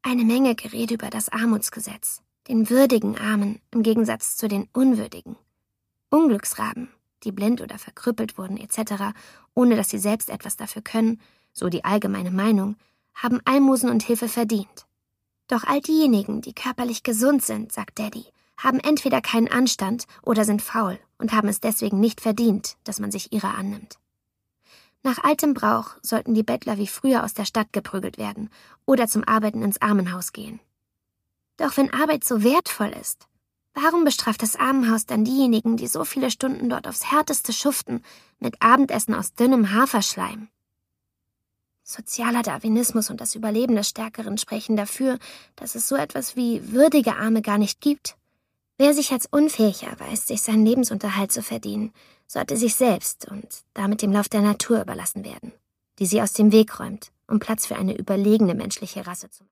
Eine Menge Gerede über das Armutsgesetz, den würdigen Armen im Gegensatz zu den unwürdigen. Unglücksraben, die blind oder verkrüppelt wurden etc., ohne dass sie selbst etwas dafür können, so die allgemeine Meinung, haben Almosen und Hilfe verdient. Doch all diejenigen, die körperlich gesund sind, sagt Daddy, haben entweder keinen Anstand oder sind faul und haben es deswegen nicht verdient, dass man sich ihrer annimmt. Nach altem Brauch sollten die Bettler wie früher aus der Stadt geprügelt werden oder zum Arbeiten ins Armenhaus gehen. Doch wenn Arbeit so wertvoll ist, warum bestraft das Armenhaus dann diejenigen, die so viele Stunden dort aufs Härteste schuften, mit Abendessen aus dünnem Haferschleim? Sozialer Darwinismus und das Überleben des Stärkeren sprechen dafür, dass es so etwas wie würdige Arme gar nicht gibt. Wer sich als unfähig erweist, sich seinen Lebensunterhalt zu verdienen, sollte sich selbst und damit dem Lauf der Natur überlassen werden, die sie aus dem Weg räumt, um Platz für eine überlegene menschliche Rasse zu machen.